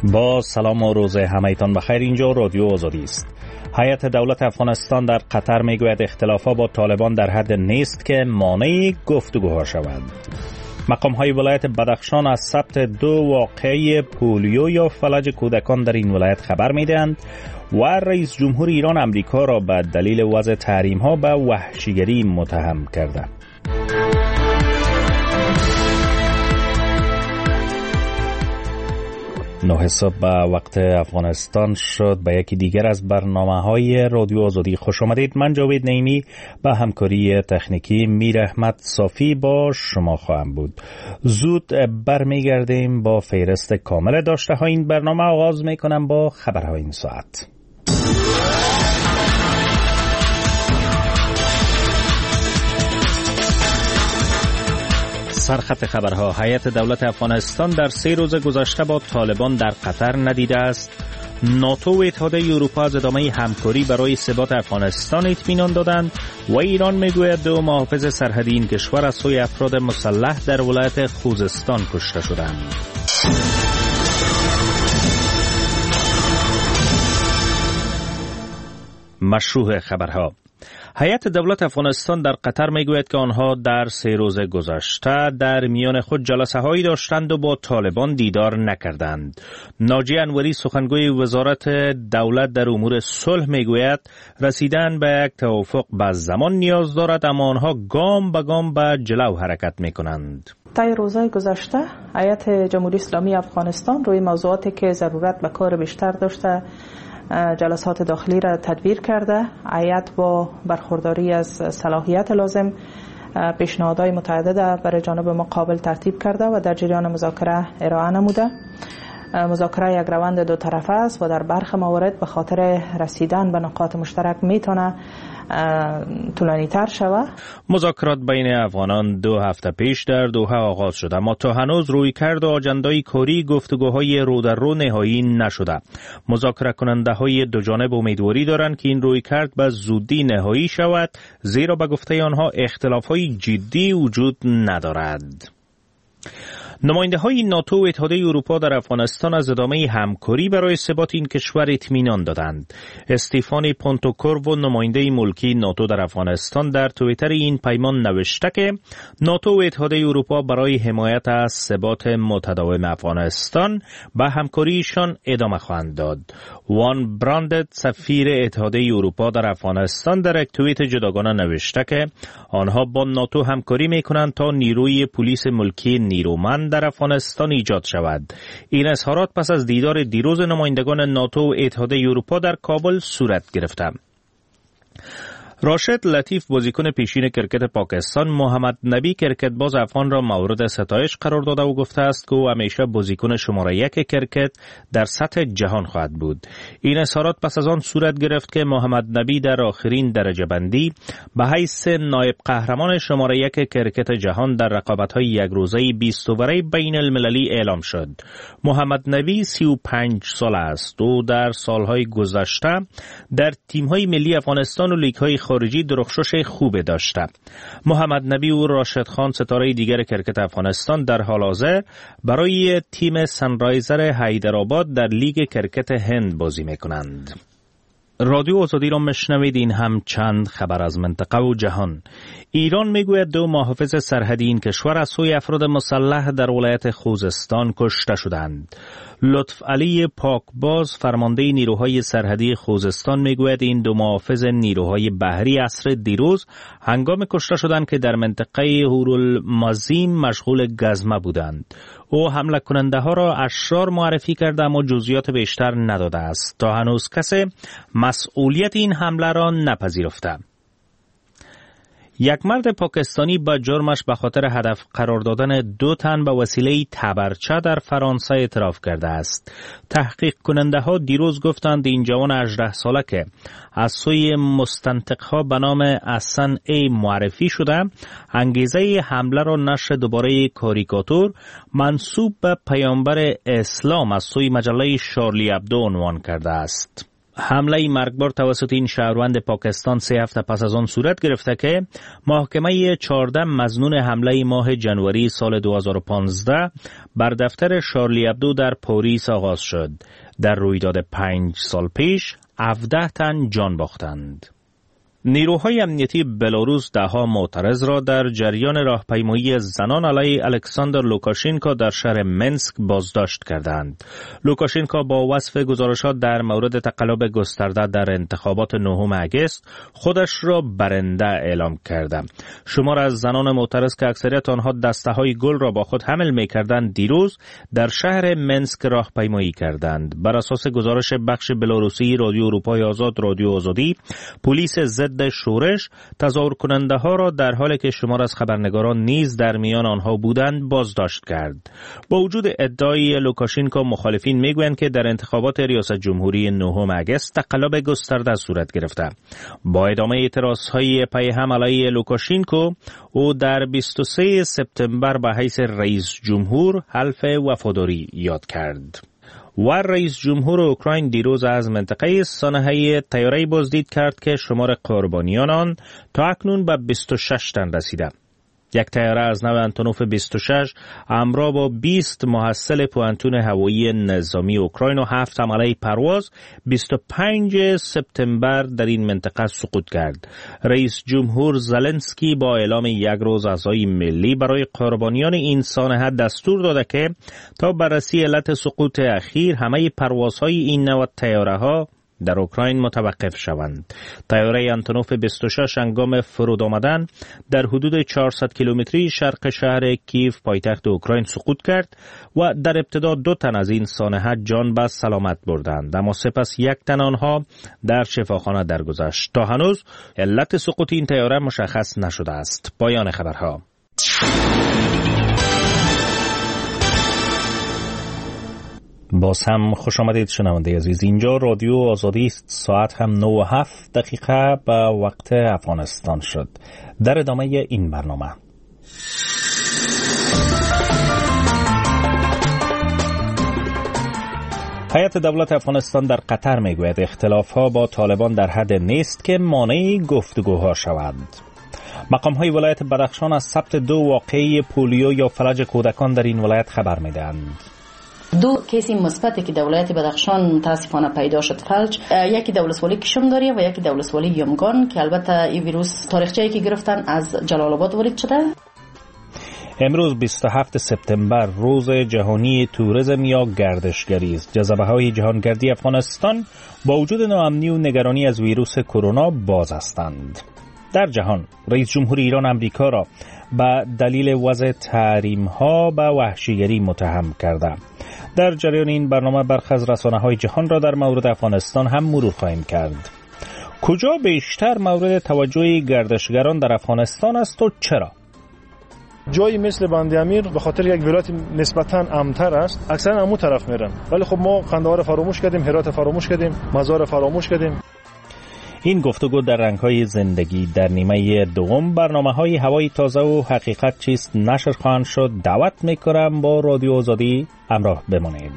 با سلام و روز همه‌تان بخیر. اینجا رادیو آزادی است. هیئت دولت افغانستان در قطر میگوید اختلافات با طالبان در حد نیست که مانع گفتگوها شود. مقام‌های ولایت بدخشان از ثبت 2 واقعه پولیو یا فلج کودکان در این ولایت خبر می‌دهند و رئیس جمهور ایران امریکا را به دلیل وضع تحریم‌ها به وحشیگری متهم کرده. 9 صبح به وقت افغانستان شد. به یکی دیگر از برنامه‌های رادیو آزادی خوش آمدید. من جاوید نعیمی به همکاری تکنیکی میر احمد صافی با شما خواهم بود. زود برمیگردیم با فهرست کامل داشته های این برنامه. آغاز میکنم با خبرهای این ساعت. سرخط خبرها: هیئت دولت افغانستان در 3 روز گذشته با طالبان در قطر ندیده است. ناتو و اتحادیه اروپا از ادامه همکاری برای ثبات افغانستان اطمینان دادند و ایران میگوید 2 محافظ سرحدی این کشور از سوی افراد مسلح در ولایت خوزستان کشته شدند. مشروع خبرها: هیئت دولت افغانستان در قطر میگوید که آنها در 3 روز گذشته در میان خود جلسه هایی داشتند و با طالبان دیدار نکردند. ناجی انوری سخنگوی وزارت دولت در امور صلح میگوید رسیدن به یک توافق به زمان نیاز دارد، اما آنها گام به گام به جلو حرکت میکنند. طی روزهای گذشته هیئت جمهوری اسلامی افغانستان روی موضوعاتی که ضرورت به کار بیشتر داشته جلسات داخلی را تدبیر کرده. هیئت با برخورداری از صلاحیت لازم پیشنهادهای متعدد برای جانب مقابل ترتیب کرده و در جریان مذاکره ارائه نموده. مذاکره یک روند 2 طرفه است و در برخی موارد به خاطر رسیدن به نقاط مشترک میتونه طولانی تر شود. مذاکرات بین افغانان 2 هفته پیش در دوحه آغاز شده، اما تا هنوز رویکرد و آجندای کاری گفتگوهای رو در رو نهایی نشده. مذاکره کننده های دو جانب امیدواری دارند که این رویکرد به زودی نهایی شود، زیرا به گفته آنها اختلاف های جدی وجود ندارد. نماینده های ناتو و اتحادیه اروپا در افغانستان از ادامه همکاری برای ثبات این کشور اطمینان دادند. استیفانی پونتوکورو، نماینده ملکی ناتو در افغانستان، در توییتر این پیمان نوشته که ناتو و اتحادیه اروپا برای حمایت از ثبات متداوم افغانستان به همکاریشان ادامه خواهند داد. وان براندت، سفیر اتحادیه اروپا در افغانستان، در یک توییت جداگانه نوشته که آنها با ناتو همکاری میکنند تا نیروی پلیس ملکی نیرومند در افغانستان ایجاد شود. این اظهارات پس از دیدار دیروز نمایندگان ناتو و اتحادیه اروپا در کابل صورت گرفته. راشد لطیف، بازیکن پیشین کرکت پاکستان، محمد نبی کرکتباز افغان را مورد ستایش قرار داده و گفته است که او همیشه بازیکن شماره 1 کرکت در سطح جهان خواهد بود. این اظهارات پس از آن صورت گرفت که محمد نبی در آخرین درجه بندی به حیث نایب قهرمان شماره 1 کرکت جهان در رقابت‌های یک روزه 20 اووره بین المللی اعلام شد. محمد نبی 35 سال است و در سالهای گذشته در تیم‌های ملی افغانستان و لیگ‌های خارجی درخشش خوب داشته. محمد نبی و راشد خان، ستاره دیگر کرکت افغانستان، در حال حاضر برای تیم سنرایزر حیدرآباد در لیگ کرکت هند بازی میکنند. رادیو آزادی را مشنوید. این هم چند خبر از منطقه و جهان. ایران میگوید 2 محافظ سرحدی این کشور از سوی افراد مسلح در ولایت خوزستان کشته شدند. لطف علی پاکباز، فرمانده نیروهای سرحدی خوزستان، میگوید این 2 محافظ نیروهای بحری عصر دیروز هنگام کشته شدند که در منطقه هورالمازیم مشغول گزمه بودند. او حمله کننده ها را اشرار معرفی کرده اما جزئیات بیشتر نداده است. تا هنوز کسی مسئولیت این حمله را نپذیرفته. یک مرد پاکستانی با جرمش به خاطر هدف قرار دادن 2 تن به وسیله تبرچه در فرانسه اعتراف کرده است. تحقیق کننده ها دیروز گفتند این جوان 18 ساله که از سوی مستنطق ها به نام حسن ای معرفی شده، انگیزه حمله را نشر دوباره کاریکاتور منسوب به پیامبر اسلام از سوی مجله شارلی ابدو عنوان کرده است. حمله مرگبار توسط این شهروند پاکستان 3 هفته پس از آن صورت گرفته که محاکمه 14 مظنون حمله ماه جنوری سال 2015 بر دفتر شارلی ابدو در پاریس آغاز شد. در رویداد 5 سال پیش 17 تن جان باختند. نیروهای امنیتی بلاروس دهها معترض را در جریان راهپیمایی زنان علیه الکساندر لوکاشنکو در شهر منسک بازداشت کردند. لوکاشنکو با وصف گزارشات در مورد تقلب گسترده در انتخابات 9 اگست خودش را برنده اعلام کرده. شمار از زنان معترض که اکثریت آنها دسته‌های گل را با خود حمل می‌کردند دیروز در شهر منسک راهپیمایی کردند. بر اساس گزارش بخش بلاروسی رادیو اروپای آزاد رادیو آزادی، پلیس ضد شورش تظاهر کننده ها را در حالی که شمار از خبرنگاران نیز در میان آنها بودند بازداشت کرد. با وجود ادعای لوکاشنکو، مخالفین میگویند که در انتخابات ریاست جمهوری 9 اگست تقلب گسترده صورت گرفته. با ادامه اعتراضهای پیهم علیه لوکاشنکو، او در 23 سپتامبر به حیث رئیس جمهور حلف وفاداری یاد کرد. و رئیس جمهور اوکراین دیروز از منطقه سانحه طیاره‌ای بازدید کرد که شمار قربانیان آن تا اکنون به 26 تن رسیده. یک طیاره از نوع آنتونوف 26 همراه با 20 محصل پوانتون هوایی نظامی اوکراین و 7 عمله پرواز 25 سپتامبر در این منطقه سقوط کرد. رئیس جمهور زلنسکی با اعلام یک روز عزای ملی برای قربانیان این سانحه دستور داده که تا بررسی علت سقوط اخیر همه پروازهای این نوع طیاره‌ها در اوکراین متوقف شوند. طیاره آنتونوف 26 هنگام فرود آمدن در حدود 400 کیلومتری شرق شهر کیف پایتخت اوکراین سقوط کرد و در ابتدا 2 تن از این سانحه جان به سلامت بردند، اما سپس 1 تن آنها در شفاخانه درگذشت. تا هنوز علت سقوط این طیاره مشخص نشده است. پایان خبرها. باز هم خوش آمدید شنونده عزیز. اینجا رادیو آزادی است. ساعت هم 9:07 به وقت افغانستان شد. در ادامه این برنامه هیئت دولت افغانستان در قطر میگوید اختلاف‌ها با طالبان در حد نیست که مانع گفتگوها شود. مقام‌های ولایت بدخشان از ثبت 2 واقعه پولیو یا فلج کودکان در این ولایت خبر میدهند. 2 کیس مثبتی که در ولایت بدخشان متاسفانه پیدا شد فلج، یکی در ولسوالی کشمداری و یکی در ولسوالی یمگان که البته این ویروس تاریخچه‌ای که گرفتن از جلال آباد وارد شده. امروز 27 سپتامبر روز جهانی توریسم یا گردشگری است. جذبه‌های جهانگردی افغانستان با وجود ناامنی و نگرانی از ویروس کرونا باز هستند. در جهان رئیس جمهور ایران امریکا را به دلیل وضع تحریم‌ها به وحشیگری متهم کرده. در جریان این برنامه برخی از رسانه‌های جهان را در مورد افغانستان هم مرور خواهیم کرد. کجا بیشتر مورد توجه گردشگران در افغانستان است و چرا؟ جایی مثل بند امیر به خاطر یک ولایت نسبتاً امن‌تر است، اکثرا همون طرف میرن، ولی خب ما قندهار فراموش کردیم، هرات فراموش کردیم، مزار فراموش کردیم. این گفتگو در رنگ‌های زندگی در نیمه دوم برنامه‌های هوای تازه و حقیقت چیست نشر خواهند شد. دعوت می‌کنم با رادیو آزادی همراه بمانید.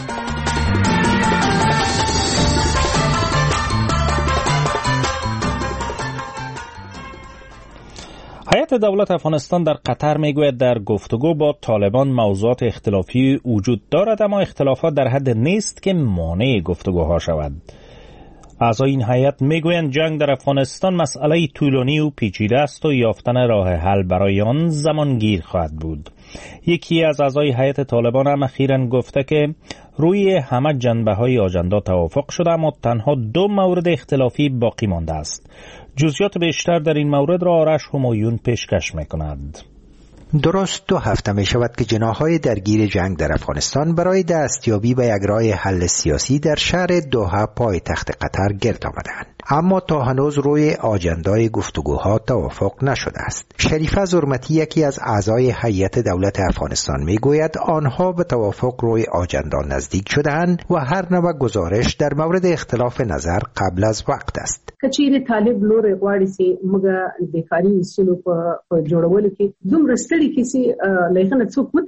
هیئت دولت افغانستان در قطر میگوید در گفتگو با طالبان موضوعات اختلافی وجود دارد، اما اختلافات در حد نیست که مانع گفتگوها شود. اعضای این هیئت میگویند جنگ در افغانستان مسئله طولانی و پیچیده است و یافتن راه حل برای آن زمانگیر خواهد بود. یکی از اعضای هیئت طالبان هم اخیراً گفته که روی همه جنبه‌های آژاندا توافق شده، اما تنها 2 مورد اختلافی باقی مانده است. جزئیات بیشتر در این مورد را آرش همایون پیشکش می‌کند. درست 2 هفته می شود که جناح‌های درگیر جنگ در افغانستان برای دستیابی به یک راه حل سیاسی در شهر دوحه پایتخت قطر گرد آمدند، اما تا هنوز روی آجندای گفتگوها توافق نشده است. شریفه زرمتی یکی از اعضای هیئت دولت افغانستان میگوید آنها به توافق روی آجندا نزدیک شده‌اند و هر نوع گزارش در مورد اختلاف نظر قبل از وقت است. کچیر طالب لور غواړي چې موږ د کاري اصولو په جوړولو کې دومره ستړي کیسي لایخنه څوک وتښتي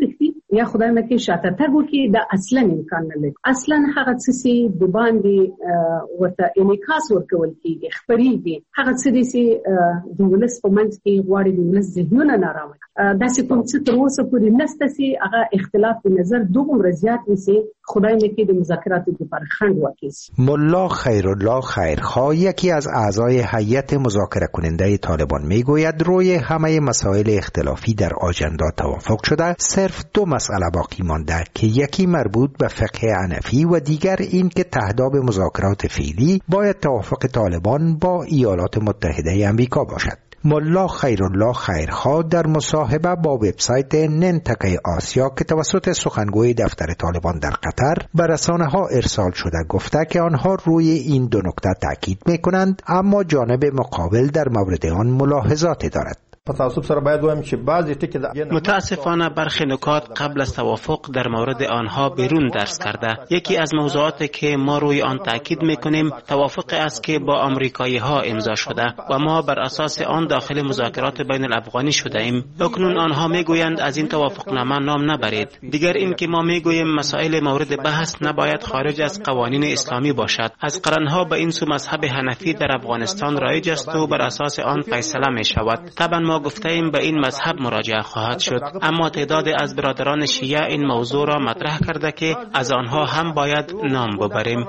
یا خدای مکه شاترتر وکي دا اصلا امکان نه لري. اصلا هغه څه د باندې ورته انعکاس ورکول کیږي خبريږي هغه څه دي د ولس په منځ کې غواړي د ولس ذهنونه نارامه دا څه کوم څه تر اوسه پورې نشته چې هغه اختلاف نظر دومره زیات وي خدای مکه د مذاکراتو لپاره خنډ واقع شي. ملا خیرالله خیرخواه یکی از اعضای هیئت مذاکره کننده طالبان میگوید روی همه مسائل اختلافی در آجندا توافق شده، صرف دو مسئله باقی مانده که یکی مربوط به فقه حنفی و دیگر این که تهداب مذاکرات فعلی باید توافق طالبان با ایالات متحده آمریکا باشد. ملا خیرالله خیرخواه در مصاحبه با وبسایت ننتکه آسیا که توسط سخنگوی دفتر طالبان در قطر به رسانه‌ها ارسال شده گفته که آنها روی این دو نکته تاکید می‌کنند، اما جانب مقابل در مورد آن ملاحظاتی دارد. متاسفانه برخی نکات قبل از توافق در مورد آنها بیرون درس کرده. یکی از موضوعاتی که ما روی آن تاکید میکنیم توافق است که با آمریکایی ها امضا شده و ما بر اساس آن داخل مذاکرات بین الافغانی شده ایم. اکنون آنها میگویند از این توافقنامه نام نبرید. دیگر این که ما میگوییم مسائل مورد بحث نباید خارج از قوانین اسلامی باشد. از قرنها به این سو مذهب حنفی در افغانستان رایج است و بر اساس آن فیصله می شود. طبعا ما گفتیم به این مذهب مراجعه خواهد شد، اما تعداد از برادران شیعه این موضوع را مطرح کرده که از آنها هم باید نام ببریم.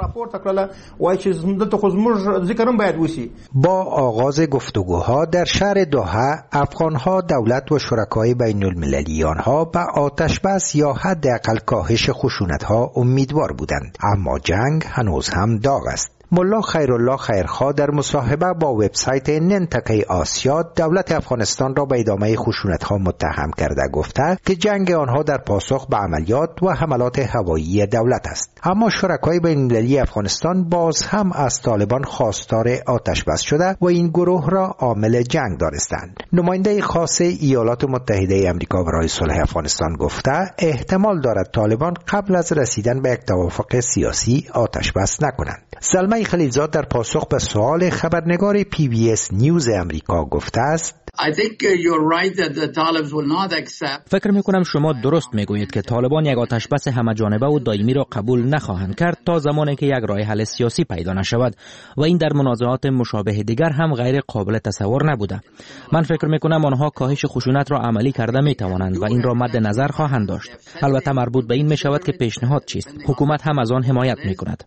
با آغاز گفتگوها در شهر دوحه، افغانها دولت و شرکای بین المللی آنها به آتش بس یا حداقل کاهش خشونت‌ها امیدوار بودند، اما جنگ هنوز هم داغ است. ملا خیرالله خیرخواه در مصاحبه با وبسایت ننتکه آسیا دولت افغانستان را به ادامه خشونت‌ها متهم کرده گفته که جنگ آنها در پاسخ به عملیات و حملات هوایی دولت است، اما شرکای بین‌المللی افغانستان باز هم از طالبان خواستار آتش بس شده و این گروه را عامل جنگ دانستند. نماینده خاص ایالات متحده آمریکا برای صلح افغانستان گفته احتمال دارد طالبان قبل از رسیدن به یک توافق سیاسی آتش بس نکنند. سلمه خلیلزاد در پاسخ به سوال خبرنگار PBS نیوز امریکا گفته است: فکر میکنم شما درست میگویید که طالبان یک آتش بس همه جانبه و دائمی را قبول نخواهند کرد تا زمانی که یک راه حل سیاسی پیدا نشود و این در منازعات مشابه دیگر هم غیر قابل تصور نبوده. من فکر میکنم آنها کاهش خشونت را عملی کرده میتوانند و این را مد نظر خواهند داشت. البته مربوط به این میشود که پیشنهاد چیست. حکومت هم از آن حمایت میکند.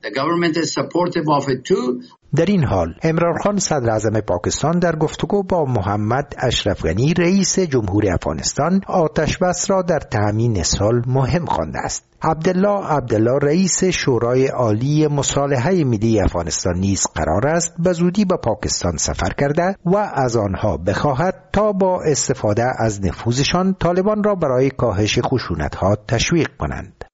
در این حال عمران خان صدر اعظم پاکستان در گفتگو با محمد اشرف غنی رئیس جمهور افغانستان آتش بس را در تامین صلح مهم خوانده است. عبدالله رئیس شورای عالی مصالحه ملی افغانستان نیز قرار است به زودی به پاکستان سفر کرده و از آنها بخواهد تا با استفاده از نفوذشان طالبان را برای کاهش خشونت‌ها تشویق کنند.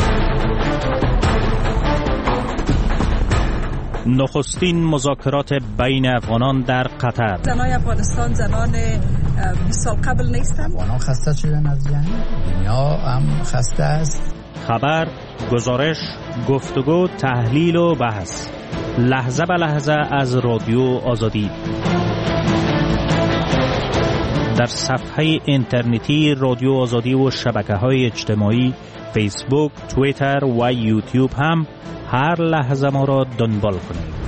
نخستین مذاکرات بین افغانان در قطر. زنای افغانستان زنان 20 سال قبل نیستند. افغانان خسته شدن از جنگ، دنیا هم خسته است. خبر، گزارش، گفتگو، تحلیل و بحث، لحظه به لحظه از رادیو آزادی. در صفحه اینترنتی رادیو آزادی و شبکه‌های اجتماعی فیسبوک، توییتر و یوتیوب هم هر لحظه ما را دنبال کنید.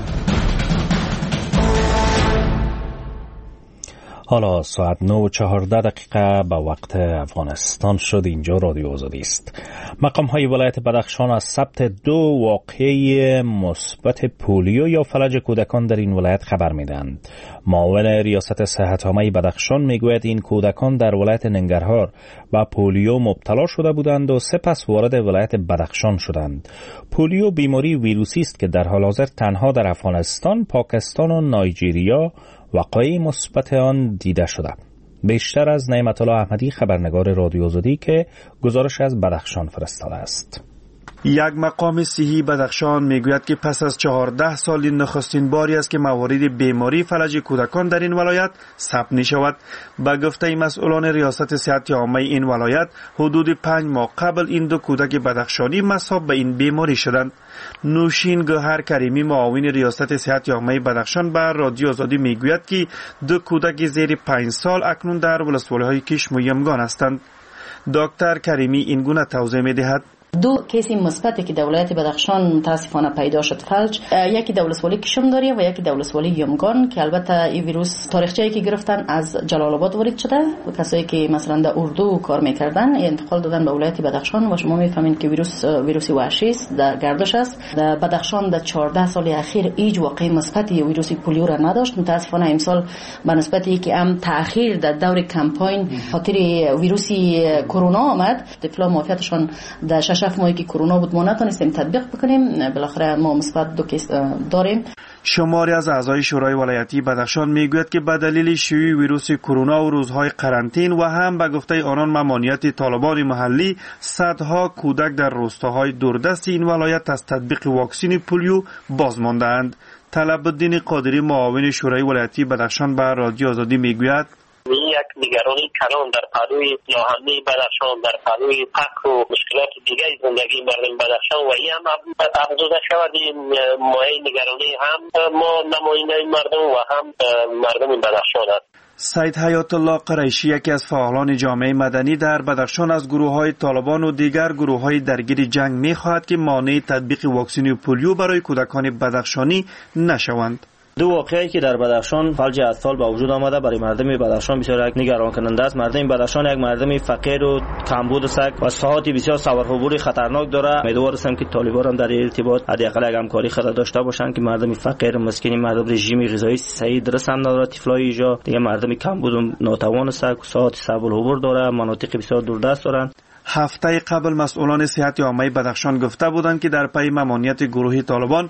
حالا ساعت 9:14 به وقت افغانستان شد. اینجا رادیو آزادی است. مقام های ولایت بدخشان از ثبت 2 واقعه مثبت پولیو یا فلج کودکان در این ولایت خبر میدهند. معاون ریاست صحت عامه بدخشان میگوید این کودکان در ولایت ننگرهار با پولیو مبتلا شده بودند و سپس وارد ولایت بدخشان شدند. پولیو بیماری ویروسی است که در حال حاضر تنها در افغانستان، پاکستان و نایجیریا وقایع مثبت آن دیده شده. بیشتر از نعمت الله احمدی خبرنگار رادیو آزادی که گزارش از بدخشان فرستاده است. یک مقام صحی بدخشان میگوید که پس از 14 سال نخستین باری است که موارد بیماری فلج کودکان در این ولایت ثبت می شود. به گفته مسئولان ریاست صحت عامه این ولایت حدود 5 ماه قبل این 2 کودک بدخشانی مصاب به این بیماری شدند. نوشین گوهر کریمی معاون ریاست صحت عامه بدخشان به رادیو آزادی میگوید که 2 کودک زیر 5 سال اکنون در ولسوالی‌های کشم و یمگان هستند. دکتر کریمی اینگونه توضیح می‌دهد: دو کیس مثبتی که در ولایت بدخشان متاسفانه پیدا شد فلج، یکی در ولسوالی کشمداری و یکی در ولسوالی یمگان که البته این ویروس تاریخچه‌ای که گرفتن از جلال آباد وارد شده و کسایی که مثلا در اردو کار میکردن انتقال دادن به ولایت بدخشان و شما میفهمید که ویروسی وحشی است، در گردش است. در بدخشان در 14 سال اخیر هیچ واقعه مثبتی ویروس پولیو را نداشت. متاسفانه امسال به نسبت اینکه هم تأخیر در دور کمپاین خاطر ویروسی کرونا آمد، طفلا معافیتشان در 6 ماهی که کرونا بود ما نتونستیم تطبیق بکنیم. بالاخره ما مثبت 2 کیس داریم. شماری از اعضای شورای ولایتی بدخشان میگوید که به دلیل شیوع ویروس کرونا و روزهای قرنطین و هم به گفته آنان ممانعت طالبان محلی، صدها کودک در روستاهای دوردست این ولایت از تطبیق واکسن پولیو باز مانده‌اند. طلب الدین قادری معاون شورای ولایتی بدخشان به رادیو آزادی میگوید: یک نگرانی کلان در پهلوی ناامنی بدخشان، در پهلوی فقر و مشکلات دیگر زندگی مردم بدخشان و این هم افزوده شود. این مایه نگرانی هم ما نماینده مردم و هم مردم بدخشان است. سید حیات الله قریشی یکی از فعالان جامعه مدنی در بدخشان از گروه‌های طالبان و دیگر گروه‌های درگیر جنگ می‌خواهد که مانع تطبیق واکسن پولیو برای کودکان بدخشانی نشوند. دو واقعه‌ای که در بدخشان فلج اطفال با وجود آمده برای مردم بدخشان بسیار نگران کننده است. مردم بدخشان یک مردم فقیر و کمبود است و ساحات بسیار سواره‌بوری خطرناک داره. امیدوار هستم که طالبان هم در این ارتباط حداقل یک همکاری خود داشته باشند که مردم فقیر مسکین، مردم رژیم غذایی صحیح درست هم نداره، طفلای اینجا دیگه مردم کمبود و ناتوان است، ساحات سواره‌بور داره، مناطق بسیار دوردست دارند. هفته قبل مسئولان صحت عامه بدخشان گفته بودند که در پی ممانعت گروه طالبان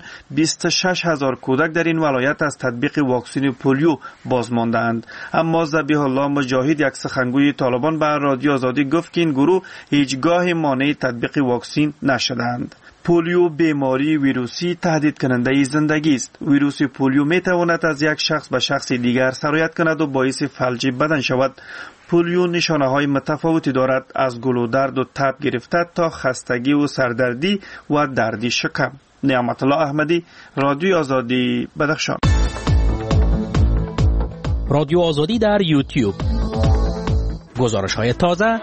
26,000 کودک در این ولایت از تطبیق واکسن پولیو باز مانده‌اند. اما ذبیح الله مجاهد، یک سخنگوی طالبان، به رادیو آزادی گفت که این گروه هیچگاه مانع تطبیق واکسن نشدند. پولیو بیماری ویروسی تهدید کننده زندگی است. ویروس پولیو می تواند از یک شخص به شخص دیگر سرایت کند و باعث فلج بدن شود. پولیو نشانه های متفاوتی دارد، از گلودرد و تب گرفته تا خستگی و سردردی و درد شکم. نعمت الله احمدی، رادیو آزادی، بدخشان. رادیو آزادی در یوتیوب. گزارش های تازه.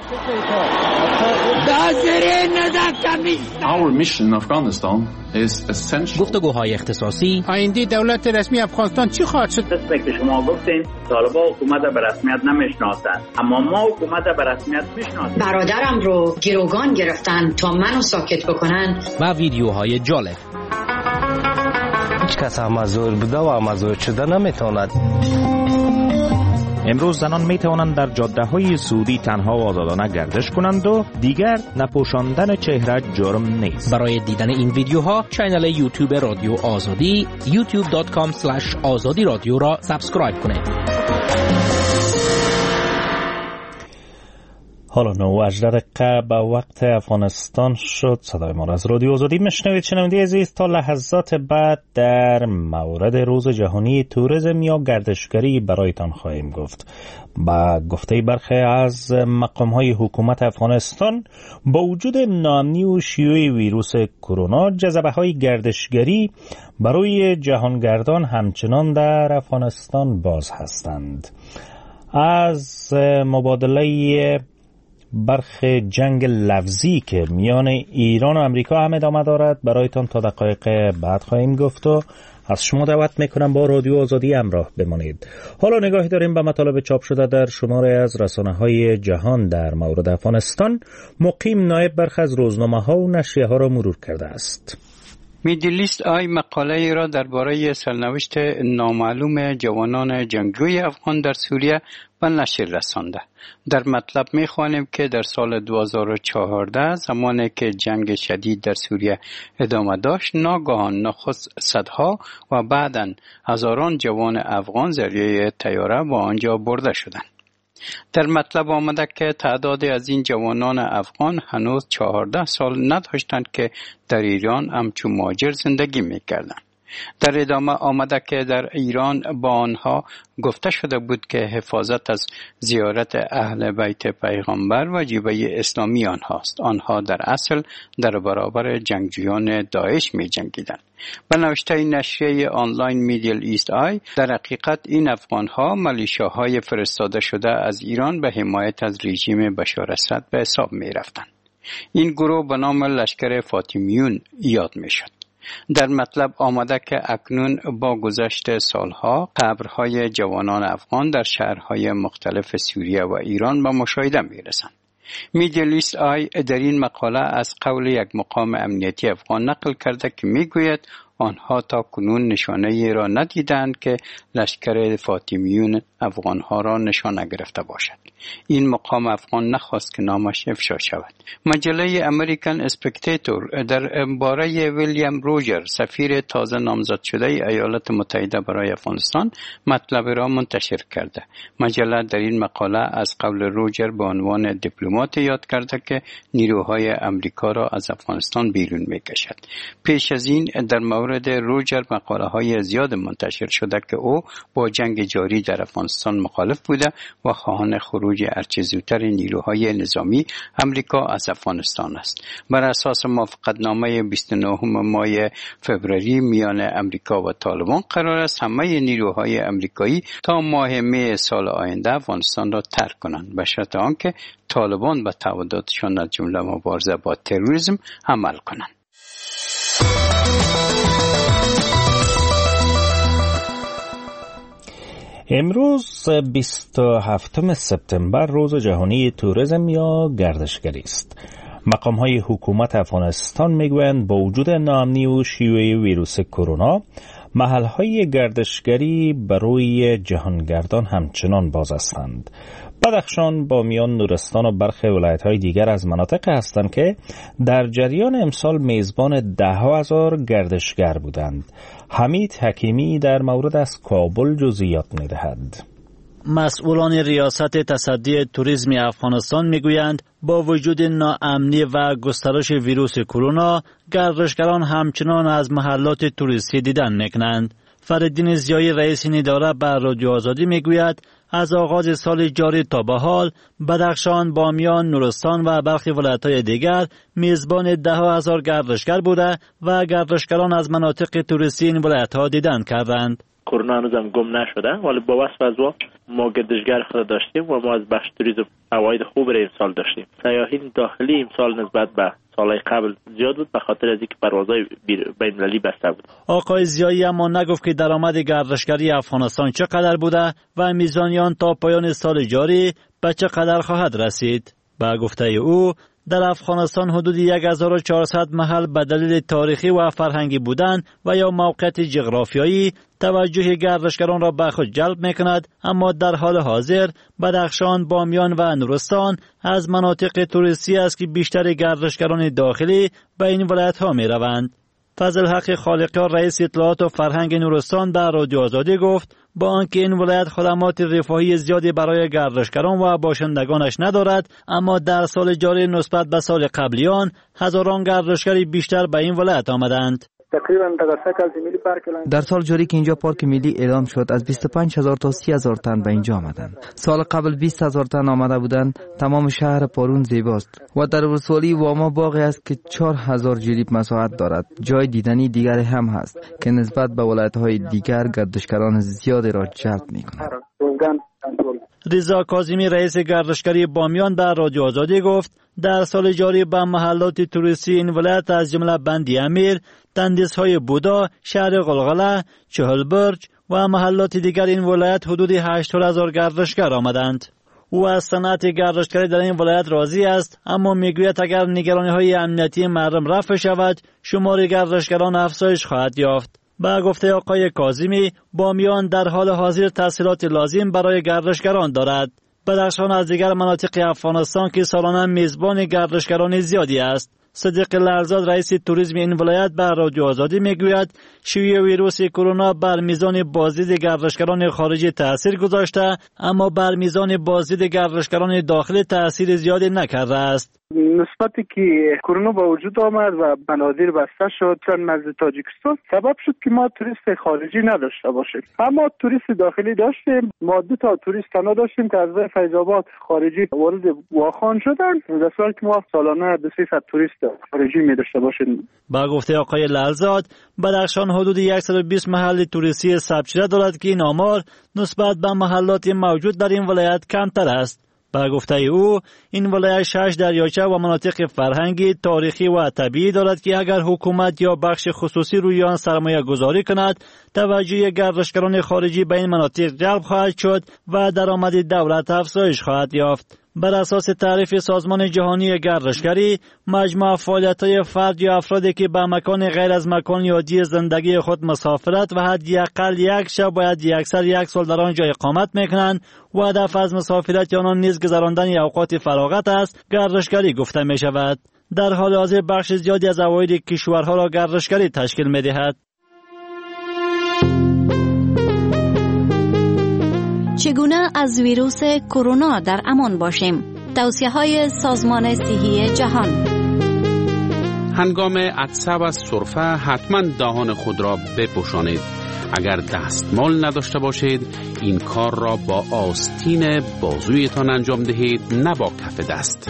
Our mission in Afghanistan is essential. گفتگوهای اختصاصی. آینده دولت رسمی افغانستان چی خواهد شد؟ دست که شما گفتین طالبان حکومت به رسمیت نمیشناسند، اما ما حکومت به رسمیت میشناسیم. برادرم رو گروگان گرفتن تا منو ساکت بکنن. و ویدیوهای جالب. هیچ کس مزور بوده و مزور شده نمیتواند. امروز زنان می توانند در جاده‌های سعودی تنها و آزادانه گردش کنند و دیگر نپوشاندن چهره جرم نیست. برای دیدن این ویدیوها کانال یوتیوب رادیو آزادی youtube.com/azadi رادیو را سابسکرایب کنید. حالا 9:18 دقیقه به وقت افغانستان شد. صدای ما را از رادیو آزادی میشنوید. شنونده عزیز، تا لحظات بعد در مورد روز جهانی توریسم یا گردشگری برایتان خواهیم گفت. با گفته برخی از مقام‌های حکومت افغانستان، با وجود ناامنی و شیوع ویروس کرونا، جذبه‌های گردشگری برای جهانگردان همچنان در افغانستان باز هستند. از مبادله برخ جنگ لفظی که میان ایران و امریکا هم ادامه دارد برایتان تا دقایق بعد خواهیم گفت و از شما دعوت میکنم با رادیو آزادی همراه بمانید. حالا نگاهی داریم به مطالب چاپ شده در شماره از رسانه‌های جهان در مورد افغانستان. مقیم نایب برخی از روزنامه‌ها و نشریه‌ها را مرور کرده است. میدلیست آی مقاله ای را درباره سرنوشت نامعلوم جوانان جنگجوی افغان در سوریه به نشر رسانده. در مطلب می‌خوانیم که در سال 2014 زمانی که جنگ شدید در سوریه ادامه داشت، ناگهان نخست صدها و بعداً هزاران جوان افغان ذریعه طیاره به آنجا برده شدند. در مطلب آمده که تعدادی از این جوانان افغان هنوز 14 سال نداشتند که در ایران همچون مهاجر زندگی می‌کردند. در ادامه آمده که در ایران با آنها گفته شده بود که حفاظت از زیارت اهل بیت پیغمبر وجیبه اسلامی آنهاست. آنها در اصل در برابر جنگجویان داعش می جنگیدند. به نوشته نشریه آنلاین میدل ایست آی، در حقیقت این افغانها ملیشیاهای فرستاده شده از ایران به حمایت از رژیم بشار اسد به حساب می رفتند. این گروه به نام لشکر فاطمیون یاد می شد. در مطلب آمده که اکنون با گذشت سالها قبرهای جوانان افغان در شهرهای مختلف سوریه و ایران به مشاهده می رسند. میدل ایست آی در این مقاله از قول یک مقام امنیتی افغان نقل کرده که می گوید آنها تا کنون نشانه‌ای را ندیدند که لشکر فاطمیون افغانها را نشانه گرفته باشد. این مقام افغان نخواست که نامش افشا شود. مجله امریکن اسپکتاتور در باره ویلیام روجر، سفیر تازه نامزد شده ایالات متحده برای افغانستان، مطلب را منتشر کرده. مجله در این مقاله از قول روجر به عنوان دیپلمات یاد کرده که نیروهای امریکا را از افغانستان بیرون می‌کشد. پیش از این در مورد روجر مقاله های زیاد منتشر شده که او با جنگ جاری در افغانستان مخالف بوده و خواهان خروج هرچه زودتر نیروهای نظامی امریکا از افغانستان است. بر اساس موافقتنامه 29 ماه فوریه میان امریکا و طالبان قرار است همه نیروهای امریکایی تا ماه می سال آینده افغانستان را ترک کنند به شرط آنکه طالبان به تعهداتشان از جمله مبارزه با تروریسم عمل کنند. امروز 27 سپتامبر روز جهانی توریسم یا گردشگری است. مقام‌های حکومت افغانستان میگویند با وجود ناامنی و شیوع ویروس کرونا، محل‌های گردشگری برای جهانگردان همچنان باز هستند. بدخشان، بامیان، نورستان و برخی ولایت‌های دیگر از مناطق هستند که در جریان امسال میزبان 10,000 گردشگر بودند. حمید حکیمی در مورد از کابل جزئیات می‌دهد. مسئولان ریاست تصدی توریسم افغانستان میگویند با وجود ناامنی و گسترش ویروس کرونا، گردشگران همچنان از محلات توریستی دیدن میکنند. فریدین زیایی رئیس این اداره به رادیو آزادی میگوید از آغاز سال جاری تا به حال بدخشان، بامیان، نورستان و برخی ولایت‌های دیگر میزبان 10,000 گردشگر بوده و گردشگران از مناطق توریستی این ولایت‌ها دیدن کردند. کرونا هنوزم گم نشده، ولی با وصف از ما گردشگر خود داشتیم و ما از بخش توریسم فواید خوب را امسال داشتیم. سیاحین داخلی امسال نسبت به سالهای قبل زیاد بود به خاطر از اینکه پروازهای بین‌المللی بسته بود. آقای زیایی اما نگفت که درآمد گردشگری افغانستان چقدر بوده و میزانیان تا پایان سال جاری به چقدر خواهد رسید. به گفته او در افغانستان حدود 1400 محل به دلیل تاریخی و فرهنگی بودن و یا موقعیت جغرافیایی توجه گردشگران را به خود جلب می‌کند، اما در حال حاضر بدخشان، بامیان و نورستان از مناطق توریستی است که بیشتر گردشگران داخلی به این ولایت‌ها می‌روند. فضل حق خالقیان رئیس اطلاعات و فرهنگ نورستان در رادیو آزادی گفت با آنکه این ولایت خدمات رفاهی زیادی برای گردشگران و باشندگانش ندارد، اما در سال جاری نسبت به سال قبلیان هزاران گردشگری بیشتر به این ولایت آمدند. در سال جاری که اینجا پارک ملی اعلام شد از 25,000 تا 30,000 تن به اینجا آمدند. سال قبل 20,000 تن آمده بودند. تمام شهر پارون زیباست و در ولسوالی واما باغی است که 4,000 جریب مساحت دارد. جای دیدنی دیگر هم هست که نسبت به ولایت‌های دیگر گردشگران زیادی را جلب می‌کند. رضا کاظمی رئیس گردشگری بامیان در رادیو آزادی گفت در سال جاری به محلات توریستی این ولایت از جمله بندی امیر، تندیس‌های بودا، شهر غلغله، چهلبرج و محلات دیگر این ولایت حدود 80,000 گردشگر آمدند. او از صنعت گردشگری در این ولایت راضی است، اما میگوید اگر نگرانی‌های امنیتی مردم رفع شود، شمار گردشگران افزایش خواهد یافت. با گفته آقای کاظمی، بامیان در حال حاضر تسهیلات لازم برای گردشگران دارد. بدخشان از دیگر مناطق افغانستان که سالانه میزبان گردشگران زیادی است. صدیق لرزاد رئیس توریسم این ولایت به رادیو آزادی میگوید شیوع ویروس کرونا بر میزان بازدید گردشگران خارجی تاثیر گذاشته، اما بر میزان بازدید گردشگران داخلی تاثیر زیادی نکرده است. نسبتی که کرونا با وجود آمد و مناظر بسته شد چون نزد تاجیکستان سبب شد که ما توریست خارجی نداشته باشیم، اما توریست داخلی داشتیم. ما 2 تا توریست تنها داشتیم که از فیض آباد خارجی وارد واخان شدن، در صورتی که ما سالانه 200 توریست خارجی می داشته باشیم. با گفته آقای لرزاد، بدخشان حدود 120 محل توریستی ثبت شده دارد که این آمار نسبت به محلات موجود در این ولایت کمتر است. با گفته او، این ولایت 6 دریاچه و مناطق فرهنگی، تاریخی و طبیعی دارد که اگر حکومت یا بخش خصوصی روی آن سرمایه گذاری کند، توجه گردشگران خارجی به این مناطق جلب خواهد شد و درآمد دولت افزایش خواهد یافت. بر اساس تعریف سازمان جهانی گردشگری، مجموع فعالیت‌های فرد یا افرادی که به مکان غیر از مکان عادی زندگی خود مسافرت و حداقل یک شب و حداکثر 1 سال در آن جا اقامت می‌کنند و هدف از مسافرت آنان نیز گذراندن اوقات فراغت است، گردشگری گفته می‌شود. در حال حاضر بخش زیادی از عواید کشورها را گردشگری تشکیل می‌دهد. چگونه از ویروس کرونا در امان باشیم؟ توصیه‌های سازمان صحی جهان. هنگام عطسه و سرفه حتما دهان خود را بپوشانید. اگر دستمال نداشته باشید، این کار را با آستین بازویتان انجام دهید، نه با کف دست.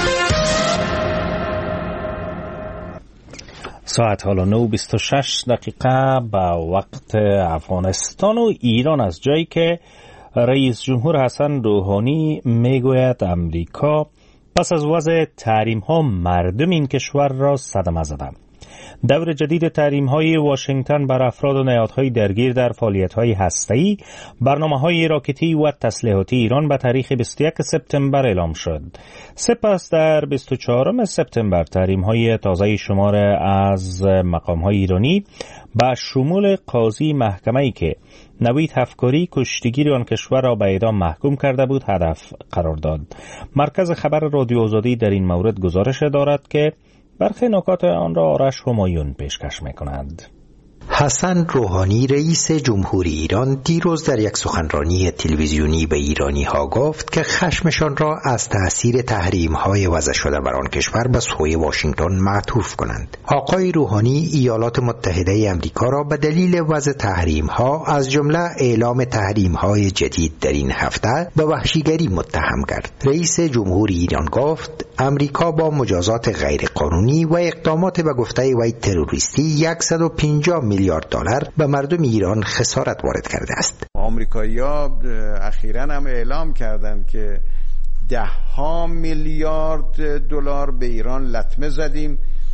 ساعت حالا 9:26 با وقت افغانستان و ایران، از جایی که رئیس جمهور حسن روحانی میگوید امریکا پس از وضع تحریم ها مردم این کشور را صدمه زده. دور جدید تحریم های واشنگتن بر افراد و نهادهای درگیر در فعالیت های هسته‌ای، برنامه های راکتی و تسلیحاتی ایران به تاریخ 21 سپتامبر اعلام شد. سپس در 24 سپتامبر تحریم های تازه شمار از مقام های ایرانی با شمول قاضی محکمه‌ای که نوید هفکاری کشتیگیر آن کشور را به اعدام محکوم کرده بود هدف قرار داد. مرکز خبر رادیو آزادی در این مورد گزارش دارد که برخی نکات آن را آرش همایون پیشکش می‌کند. حسن روحانی رئیس جمهوری ایران دیروز در یک سخنرانی تلویزیونی به ایرانی ها گفت که خشمشان را از تأثیر تحریم های وضع شده بر آن کشور به سوی واشنگتن معطوف کنند. آقای روحانی ایالات متحده آمریکا را به دلیل وضع تحریم ها از جمله اعلام تحریم های جدید در این هفته به وحشیگری متهم کرد. رئیس جمهوری ایران گفت آمریکا با مجازات غیر قانونی و اقدامات به گفته وی تروریستی 150 میلیارد دلار به مردم ایران خسارت وارد کرده است. آمریکایی‌ها اخیراً هم اعلام کردند که 10 میلیارد دلار به ایران لطمه زدیم.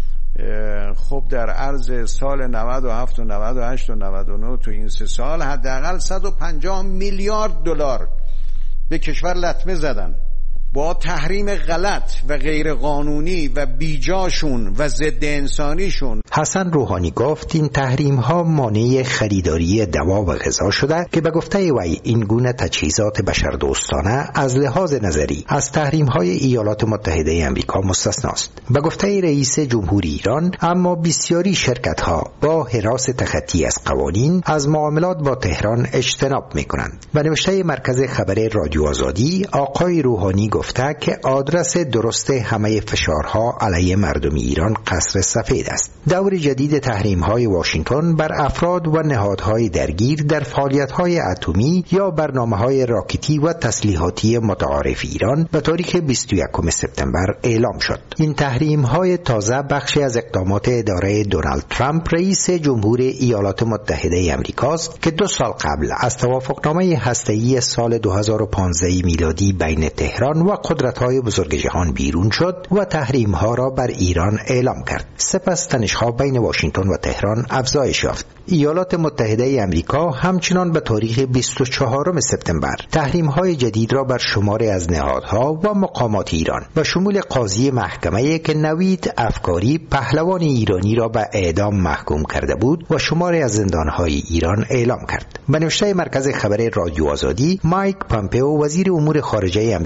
خب در عرض سال 97 و 98 و 99 تو این 3 سال حداقل 150 میلیارد دلار به کشور لطمه زدن با تحریم غلط و غیر قانونی و بیجاشون و ضد انسانیشون. حسن روحانی گفت این تحریم ها مانع خریداری دوا و غذا شده که به گفته وی این گونه تجهیزات بشردوستانه از لحاظ نظری از تحریم های ایالات متحده آمریکا مستثناست. به گفته رئیس جمهوری ایران اما بسیاری شرکت ها با حراس تخطی از قوانین از معاملات با تهران اجتناب می کنند. به نوشته مرکز خبر رادیو آزادی آقای روحانی گفته که آدرس درست همه فشارها علیه مردم ایران قصر سفید است. دور جدید تحریم‌های واشنگتن بر افراد و نهادهای درگیر در فعالیت‌های اتمی یا برنامه‌های راکتی و تسلیحاتی متعارف ایران به تاریخ 21 سپتامبر اعلام شد. این تحریم‌های تازه بخشی از اقدامات اداره دونالد ترامپ رئیس جمهور ایالات متحده آمریکاست که 2 سال قبل از توافقنامه هسته‌ای سال 2015 میلادی بین تهران و قدرت‌های بزرگ جهان بیرون شد و تحریم‌ها را بر ایران اعلام کرد. سپس تنش‌ها بین واشنگتن و تهران افزایش یافت. ایالات متحده آمریکا همچنان به تاریخ 24 سپتامبر تحریم‌های جدید را بر شماری از نهادها و مقامات ایران و شمول قاضی محکمه‌ای که نوید افکاری پهلوان ایرانی را به اعدام محکوم کرده بود و شماری از زندان‌های ایران اعلام کرد. به نوشته مرکز خبر رادیو آزادی، مایک پامپئو وزیر امور خارجه آمریکا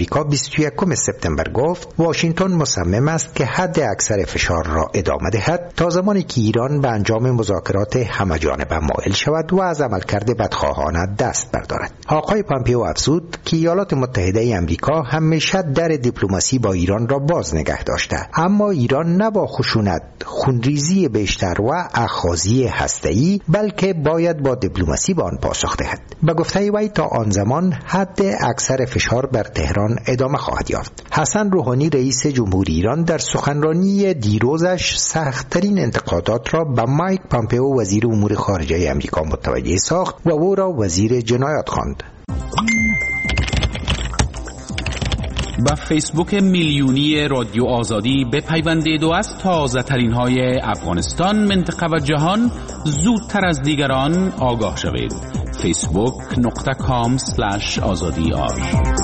21 سپتامبر گفت واشنگتن مصمم است که حد اکثر فشار را ادامه دهد تا زمانی که ایران به انجام مذاکرات همه‌جانبه مایل شود و از عملکرد بدخواهانه دست بردارد. آقای پامپئو افزود که ایالات متحده آمریکا همیشه در دیپلماسی با ایران را باز نگه داشته، اما ایران نه با خشونت، خونریزی بیشتر و اخاذی هسته‌ای، بلکه باید با دیپلماسی به آن پاسخ دهد. به گفته وی تا آن زمان حد اکثر فشار بر تهران ادامه خواهد یافت. حسن روحانی رئیس جمهوری ایران در سخنرانی دیروزش سخت‌ترین انتقادات را به مایک پامپئو وزیر امور خارجه آمریکا متوجه ساخت و او را وزیر جنایات خواند. با فیسبوک میلیونی رادیو آزادی بپیوندید و از تازه ترین های افغانستان، منطقه و جهان زودتر از دیگران آگاه شوید. facebook.com/azadi